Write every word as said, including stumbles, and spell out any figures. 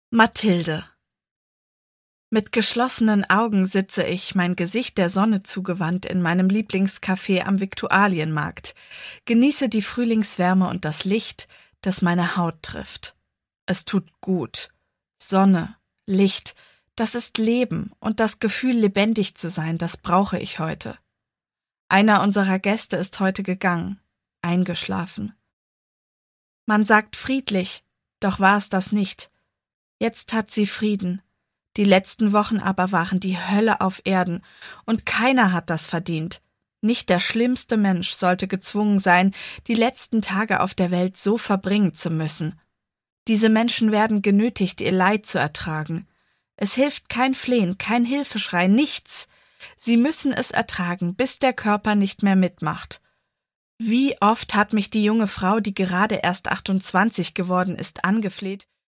Mathilde. Mit geschlossenen Augen sitze ich, mein Gesicht der Sonne zugewandt, in meinem Lieblingscafé am Viktualienmarkt, genieße die Frühlingswärme und das Licht, das meine Haut trifft. Es tut gut. Sonne, Licht, das ist Leben, und das Gefühl, lebendig zu sein, das brauche ich heute. Einer unserer Gäste ist heute gegangen, eingeschlafen. Man sagt friedlich, doch war es das nicht. Jetzt hat sie Frieden. Die letzten Wochen aber waren die Hölle auf Erden, und keiner hat das verdient. Nicht der schlimmste Mensch sollte gezwungen sein, die letzten Tage auf der Welt so verbringen zu müssen. Diese Menschen werden genötigt, ihr Leid zu ertragen. Es hilft kein Flehen, kein Hilfeschrei, nichts. Sie müssen es ertragen, bis der Körper nicht mehr mitmacht. Wie oft hat mich die junge Frau, die gerade erst achtundzwanzig geworden ist, angefleht,